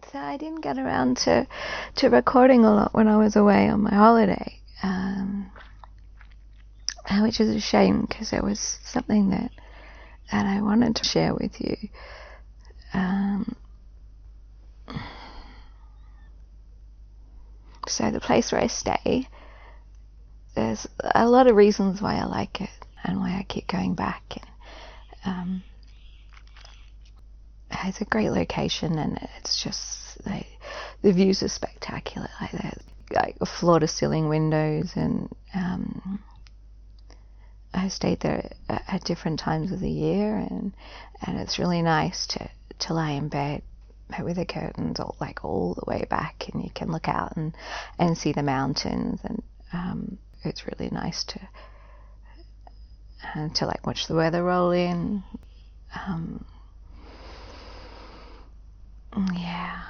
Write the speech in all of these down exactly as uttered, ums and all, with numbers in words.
so I didn't get around to, to recording a lot when I was away on my holiday, um, which is a shame because it was something that, that I wanted to share with you. Um, so the place where I stay, there's a lot of reasons why I like it and why I keep going back. And, um, it's a great location, and it's just like, the views are spectacular. Like, like floor-to-ceiling windows, and um, I stayed there at, at different times of the year, and and it's really nice to to lie in bed with the curtains all, like all the way back, and you can look out and and see the mountains, and um, it's really nice to and to like watch the weather roll in. Um, yeah.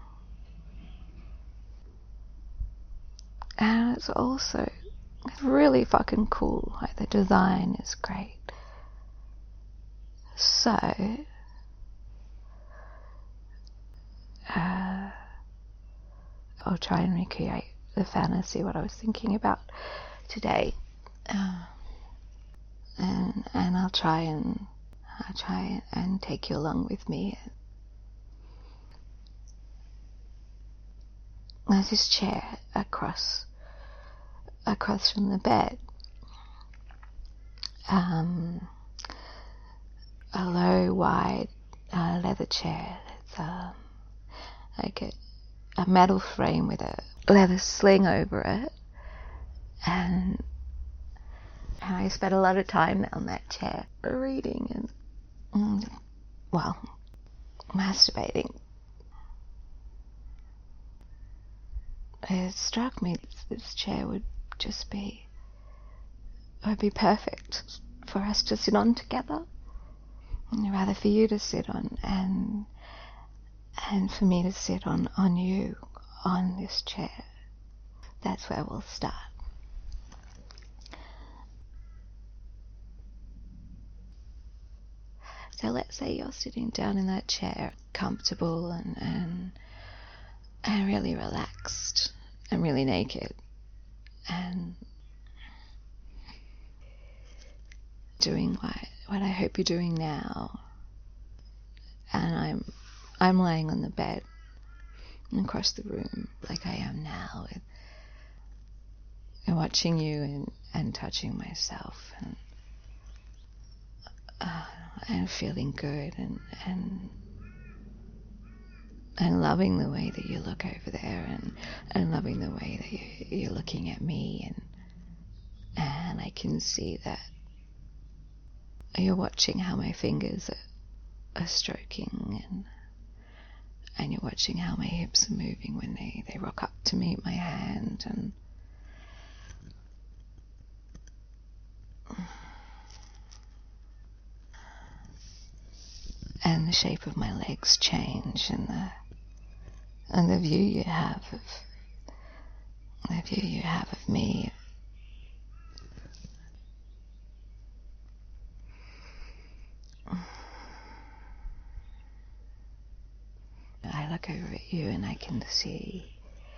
And it's also it's really fucking cool. Like, the design is great. So, uh, I'll try and recreate the fantasy, what I was thinking about today. Uh, and and I'll try and I'll try and take you along with me. There's this chair across across from the bed. Um, a low, wide uh, leather chair. It's um, like a, a metal frame with a leather sling over it, and, and I spent a lot of time on that chair reading and, mm, well, masturbating. It struck me that this chair would just be would be perfect for us to sit on together, and rather for you to sit on, and and for me to sit on on you on this chair. That's where we'll start. So let's say you're sitting down in that chair, comfortable and and, and really relaxed and really naked, and doing what what I hope you're doing now. And I'm I'm lying on the bed across the room like I am now, with, and watching you and, and touching myself, and uh, and feeling good, and and and loving the way that you look over there, and, and loving the way that you, you're looking at me, and and I can see that you're watching how my fingers are, are stroking, and and you're watching how my hips are moving when they, they rock up to meet my hand, and and the shape of my legs change, and the and the view you have of the view you have of me. I look over at you and I can see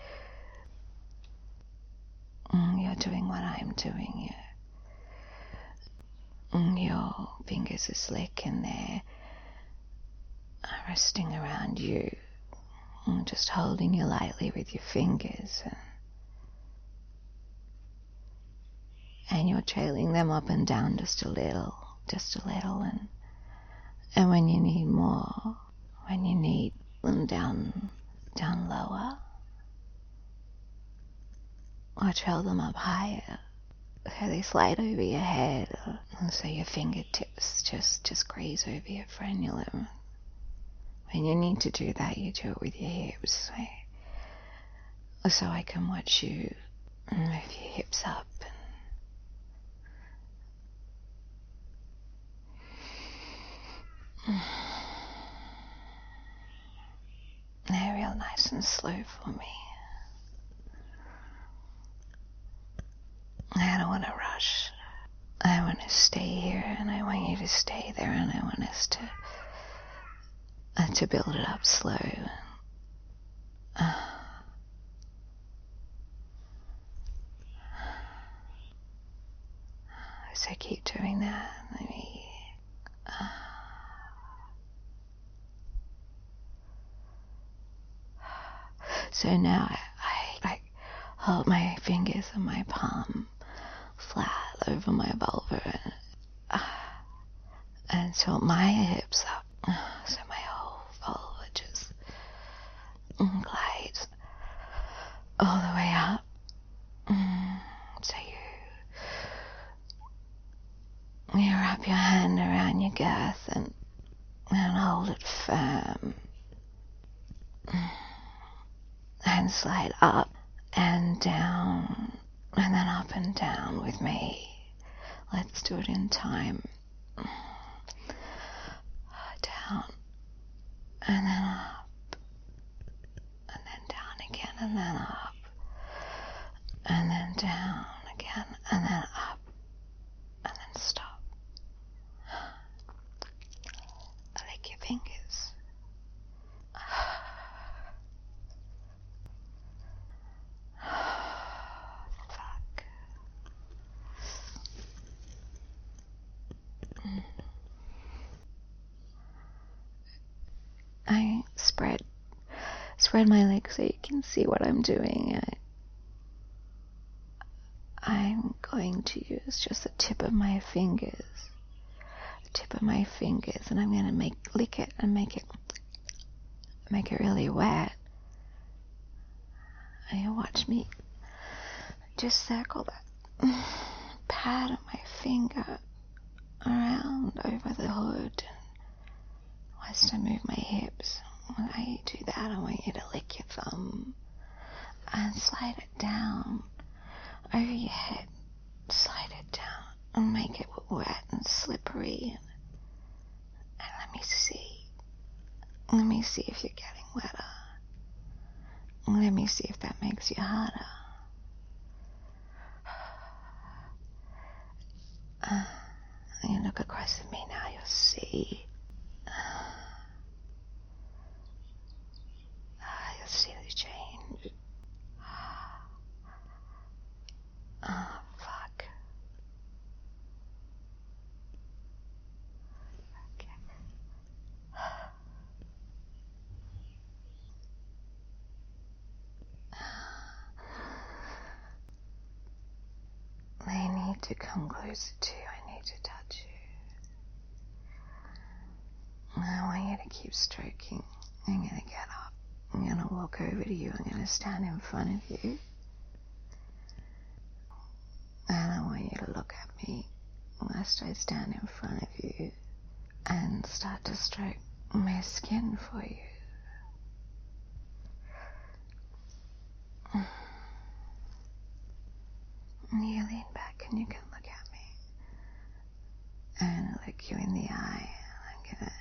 mm, you're doing what I'm doing. You, mm, your fingers are slick and they're resting around you, mm, just holding you lightly with your fingers, and, and you're trailing them up and down just a little, just a little, and and when you need more, when you need them down, down lower, or trail them up higher, so they slide over your head, and so your fingertips just, just graze over your frenulum. When you need to do that, you do it with your hips, so, so I can watch you move your hips up. And they're real nice and slow for me. I don't want to rush. I want to stay here, and I want you to stay there, and I want us to uh, to build it up slow. So keep doing that. Let me. So now I, I like hold my fingers in my palm flat over my vulva and, uh, and tilt my hips up. So my whole vulva just glides all the way up. So you, you wrap your hand around your girth and, and hold it firm. And slide up and down and then up and down with me. Let's do it in time. Down and then up and then down again and then up and then down again and then up and then stop. Lick your fingers. Fuck. I spread spread my legs so you can see what I'm doing. I, I'm going to use just the tip of my fingers, the tip of my fingers, and I'm going to make lick it and make it make it really wet. And you watch me just circle that pad of my finger around over the hood. Whilst I move my hips, when I do that, I want you to lick your thumb and slide it down over your head. Slide it down and make it wet and slippery. And let me see. Let me see if you're getting wetter. Let me see if that makes you harder. Uh, you look across at me now, you'll see. Uh, you'll see the change. Oh, fuck. Okay. I need to come closer to you. I need to touch you. I want you to keep stroking. I'm going to get up. I'm going to walk over to you. I'm going to stand in front of you. And I want you to look at me whilst I stand in front of you and start to stroke my skin for you. You lean back and you can look at me and look you in the eye. I'm gonna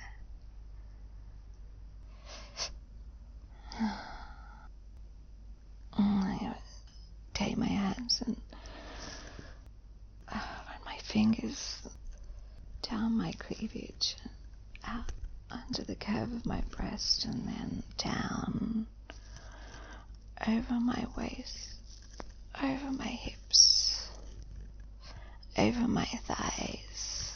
I'm gonna take my hands and uh, run my fingers down my cleavage, out under the curve of my breast, and then down over my waist, over my hips, over my thighs.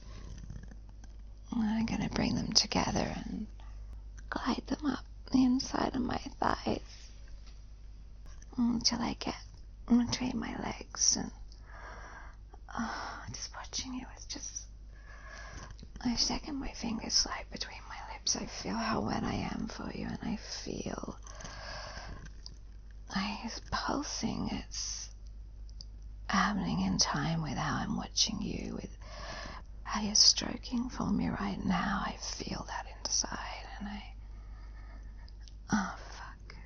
I'm going to bring them together and glide them up the inside of my thighs until I get between my legs. And oh, just watching you is just, I second my fingers slide between my lips. I feel how wet I am for you, and I feel I, it's pulsing. It's happening in time with how I'm watching you, with how you're stroking for me right now. I feel that inside, and I, oh fuck.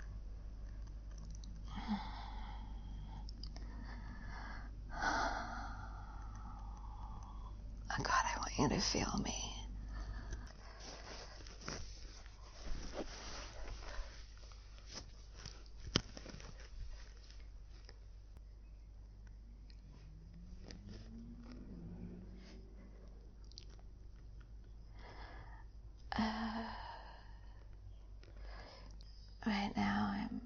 Oh God, I want you to feel me. Uh, right now I'm,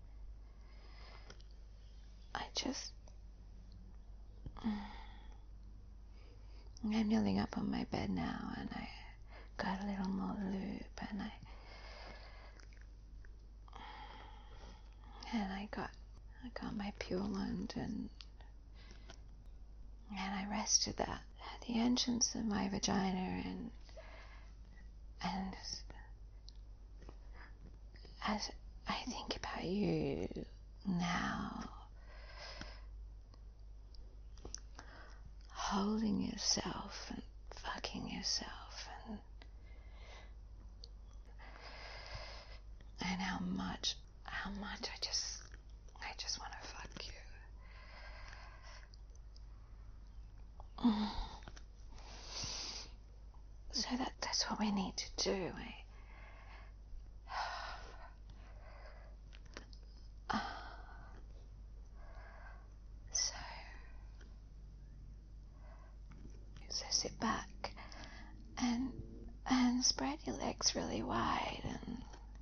I just, I'm kneeling up on my bed now, and I got a little more lube, and I, and I got, I got my Pure Wand, and, and I rested that at the entrance of my vagina, and, and as I think about you now, holding yourself and fucking yourself, and and how much, how much I just, I just want to fuck you. Mm. So that that's what we need to do. Eh? So, so sit back and and spread your legs really wide, and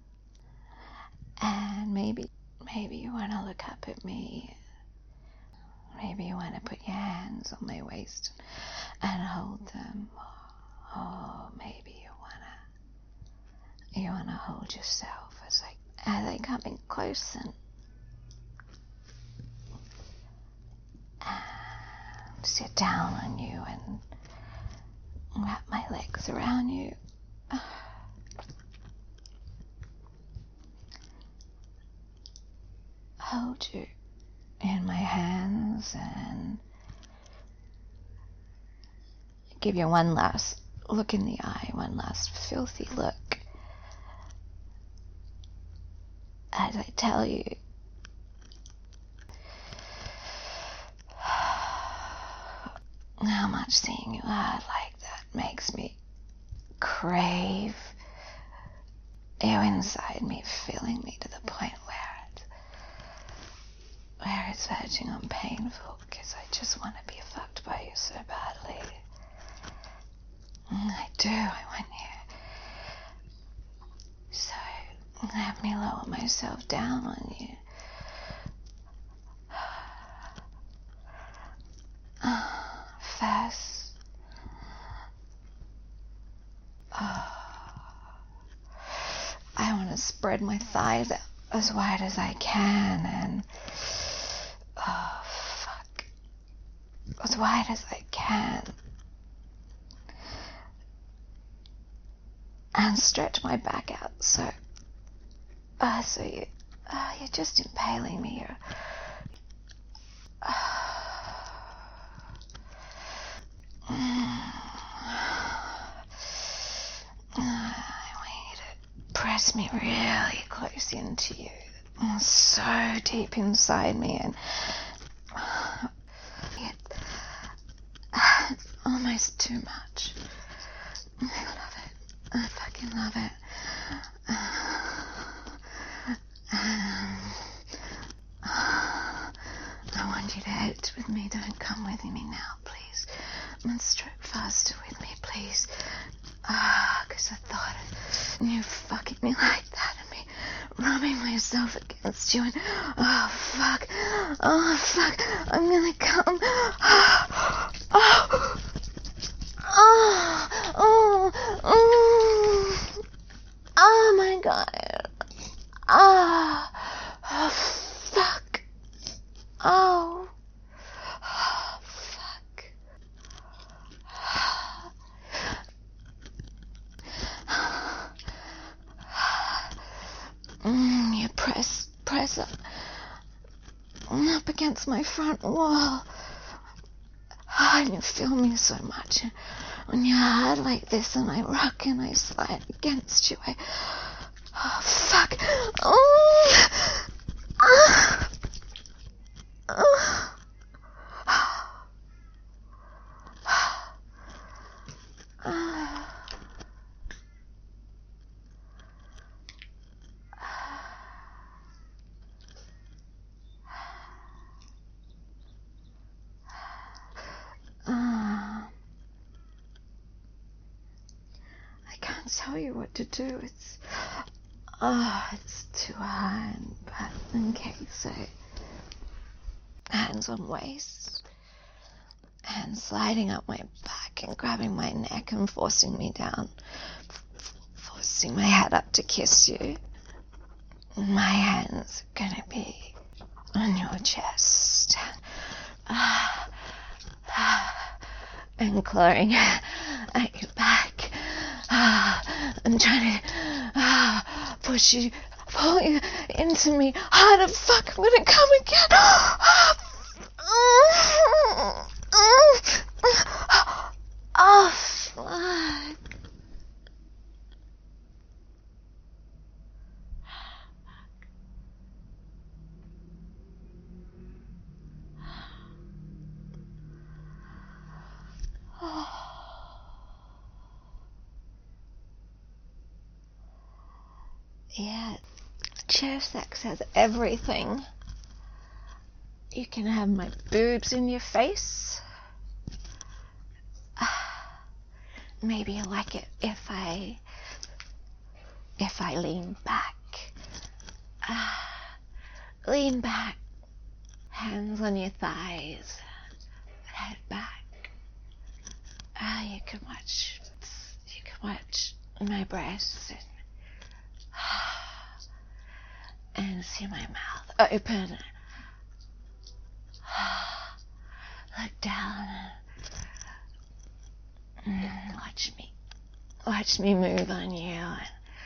and maybe maybe you want to look up at me. Maybe you want to put your hands on my waist and hold them, or maybe you wanna you wanna hold yourself as I as I come in close and um, sit down on you and wrap my legs around you. Hold you in my hands and give you one last look in the eye, one last filthy look as I tell you how much seeing you hard like that makes me crave you inside me, filling me to the point where it, where it's verging on painful, because I just want to be fucked by you so badly. I do, I want you. So let me lower myself down on you. First, oh, I want to spread my thighs out as wide as I can, and oh fuck, as wide as I can, and stretch my back out so, uh, so you, uh, you're just impaling me. You're, uh, I want you to press me really close into you, so deep inside me, and it, it's almost too much. I love it. I fucking love it. I want you to edit with me. Don't come with me now, please. And stroke faster with me, please. Ah, because I thought of you fucking me like that and me rubbing myself against you, and oh fuck, oh fuck, I'm gonna come. Oh, oh, oh, oh, oh, oh my god. Ah, oh, fuck. Oh, oh, fuck. Mm, you press, press up, up against my front wall. Oh, and you feel me so much. When you're hard like this, and I rock and I slide against you, I, oh, fuck. Oh, ah. Oh. Uh, I can't tell you what to do. It's Oh, it's too hard, but okay, so hands on waist, hands sliding up my back and grabbing my neck and forcing me down, forcing my head up to kiss you. My hands are gonna be on your chest, uh, uh, and clawing at your back. Uh, I'm trying to uh, push you, pull you into me harder. Fuck, I'm gonna come again. Oh, fuck. Yeah, chair sex has everything. You can have my boobs in your face. Maybe you like it if I if I lean back. Uh, lean back. Hands on your thighs. Head back. Ah, uh, you can watch. You can watch my breasts and, and see my mouth open. Look down. And watch me. Watch me move on you. And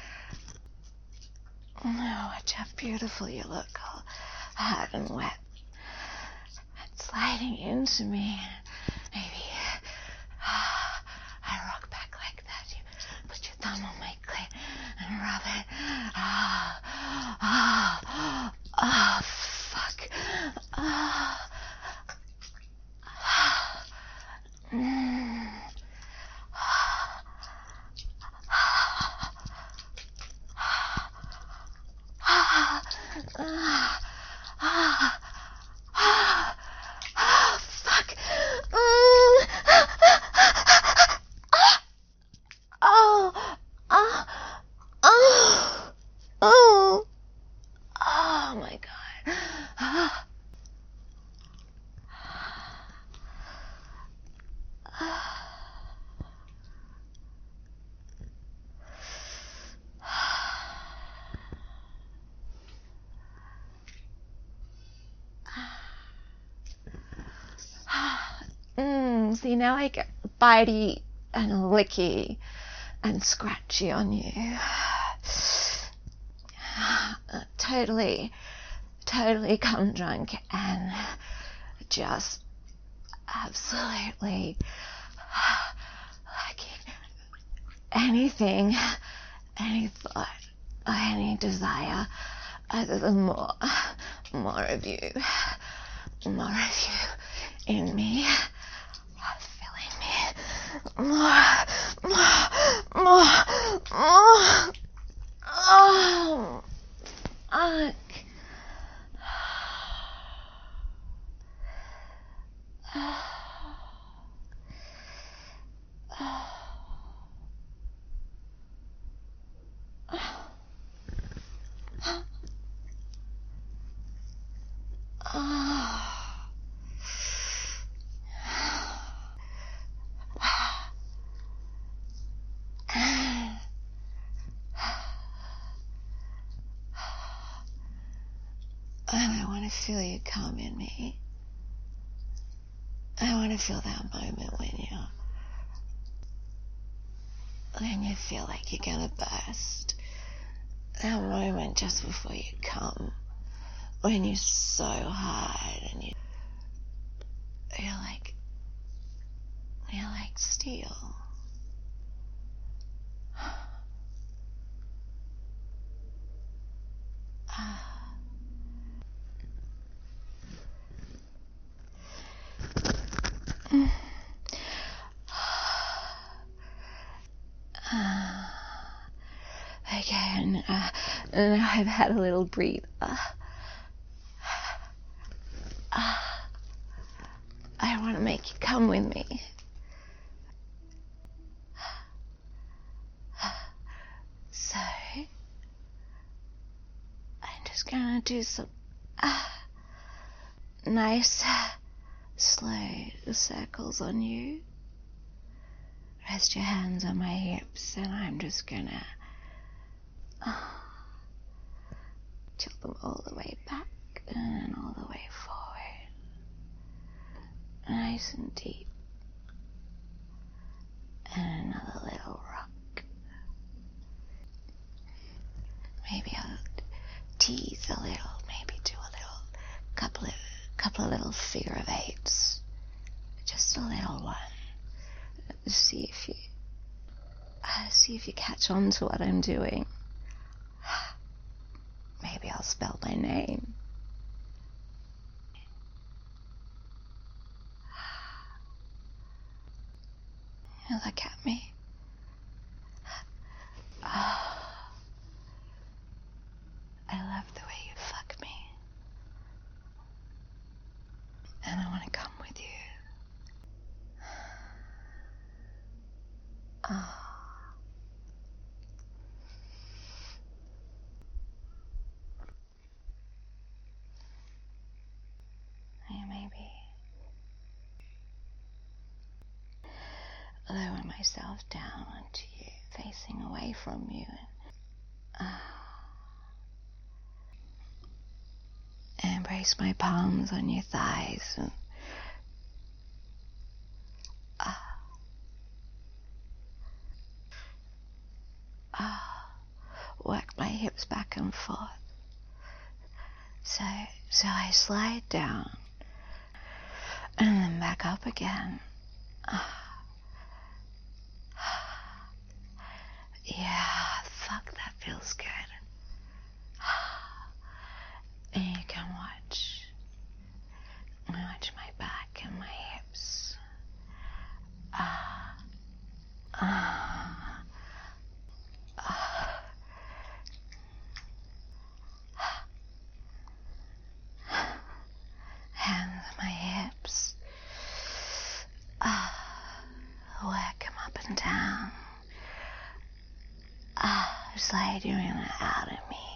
oh, watch how beautiful you look, all hot and wet. And sliding into me. Maybe uh, I rock back like that. You put your thumb on my clit and rub it. Ah, ah, ah, fuck. Ah, ah, mm. Ah, ah, ah, ah, ah, fuck. Mm. Oh, oh, oh, oh, oh my God. Ah. Mm, see, now I get bitey and licky and scratchy on you. Totally, totally come drunk and just absolutely lacking anything, any thought, or any desire other than more, more of you, more of you in me. Filling me more, more, more, more. Oh, fuck. And I want to feel you come in me. I want to feel that moment when you, when you feel like you're gonna burst. That moment just before you come, when you're so hard and you, you're like, you're like steel. Okay, and, uh, and I've had a little breathe. Uh, uh, I want to make you come with me. So, just gonna do some uh, nice, slow circles on you. Rest your hands on my hips, and I'm just gonna uh, tilt them all the way back and all the way forward. Nice and deep. And another little rock. Maybe I'll tease a little, maybe do a little, couple of, couple of little figure of eights. Just a little one. See if you, uh, see if you catch on to what I'm doing. Maybe I'll spell my name. You look at me. Oh, I love the way you fuck me. And I want to come with you. Oh. I maybe lower myself down onto you, facing away from you. Uh, embrace my palms on your thighs. And, uh, uh, work my hips back and forth. So, so I slide down and then back up again. Uh, yeah, fuck, that feels good. And you can watch, watch my back and my hips. Ah, uh, ah, uh, ah. Uh. Hands on my hips. Ah, uh, work them up and down. Ah, uh, slide you in and out of me.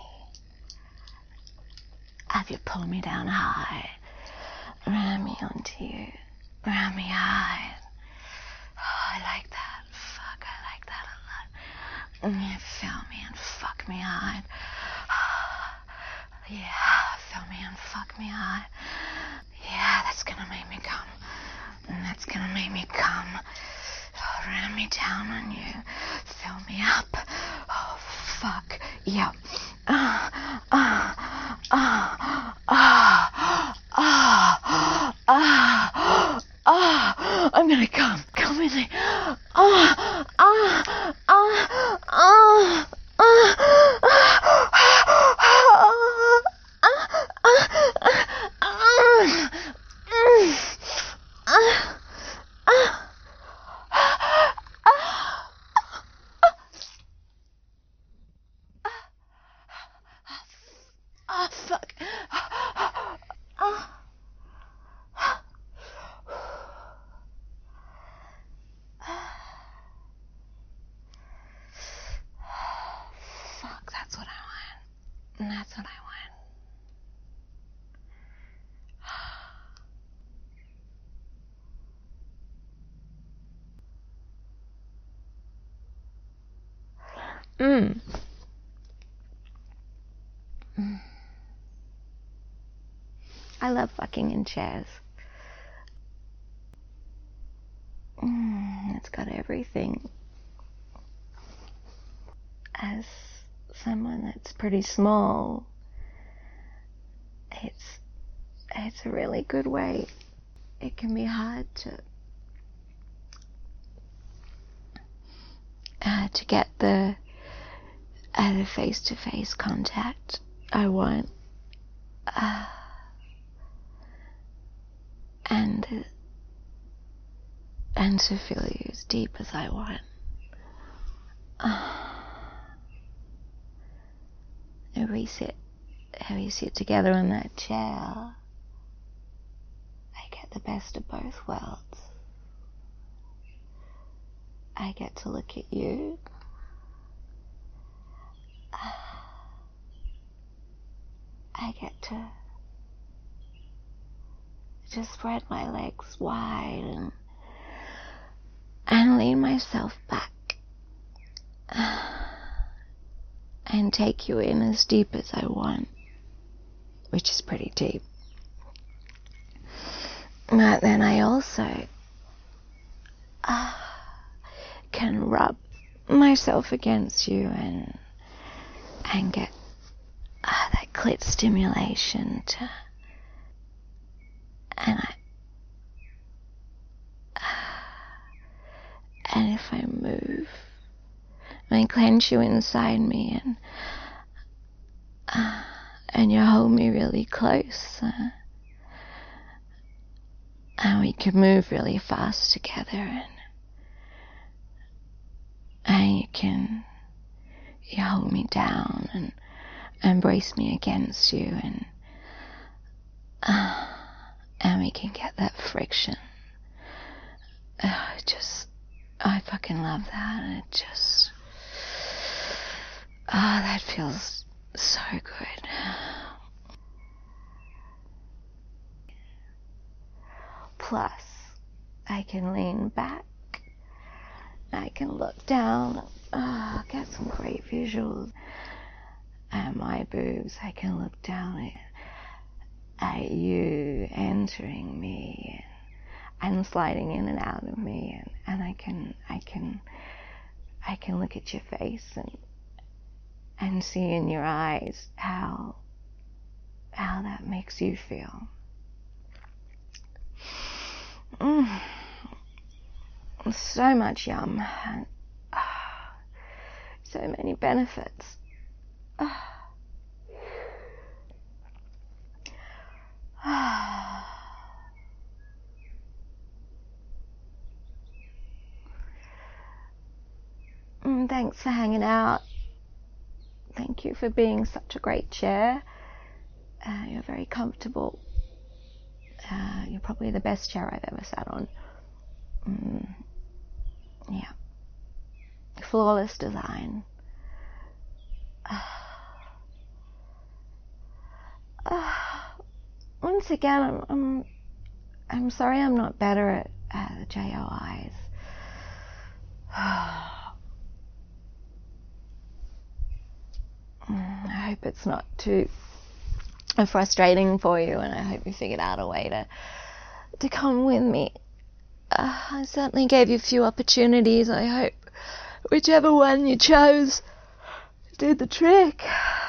Have you pull me down high, ram me onto you, ram me high. Oh, I like that. Fuck, I like that a lot. And you feel me and fuck me hard. Yeah, feel me and fuck me hard. Yeah, that's gonna make me come. And that's gonna make me come. Oh, ram me down on you. Fill me up. Oh, fuck. Yep. Ah, ah, ah, ah, ah, ah, ah. I'm gonna come. Come with me. Ah, ah, ah, ah, ah, ah, fuck. Fuck, that's what I want. And that's what I want. Mm. Mm. I love fucking in chairs. Mm, it's got everything. As someone that's pretty small, it's it's a really good way. It can be hard to uh, to get the uh, the face-to-face contact I want, uh, and and to feel you as deep as I want. Uh, and we sit, we sit together in that chair. I get the best of both worlds. I get to look at you. I get to just spread my legs wide and, and lean myself back and take you in as deep as I want, which is pretty deep. But then I also uh, can rub myself against you and and get uh, that clit stimulation to, and I uh, and if I move, I clench you inside me and uh, and you hold me really close. Uh, And we can move really fast together, and, and you can you hold me down and embrace me against you, and uh, and we can get that friction. Uh, just, I fucking love that. And it just, ah, oh, that feels so good. Plus, I can lean back, I can look down, ah, oh, get some great visuals at my boobs. I can look down at, at you entering me and, and sliding in and out of me, and, and I can, I can, I can look at your face and and see in your eyes how how that makes you feel. Mm. So much yum, and ah, so many benefits. Ah. Ah. Mm, thanks for hanging out. Thank you for being such a great chair. Uh, you're very comfortable. Uh, you're probably the best chair I've ever sat on. Mm. Yeah. Flawless design. Uh, uh, once again, I'm, I'm I'm sorry I'm not better at uh, J O Is. I hope it's not too frustrating for you, and I hope you figured out a way to to come with me. Uh, I certainly gave you a few opportunities. I hope whichever one you chose did the trick.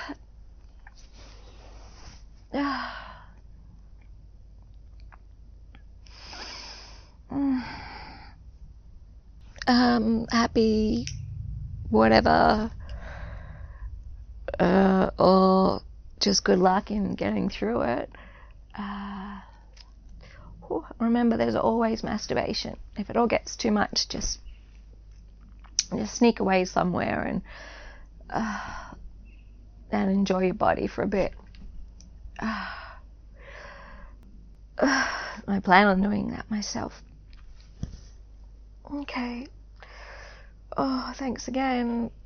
um, happy, whatever, uh, or just good luck in getting through it. Uh, whew, remember, there's always masturbation. If it all gets too much, just just sneak away somewhere and uh, and enjoy your body for a bit. Uh, uh, I plan on doing that myself. Okay. Oh, thanks again.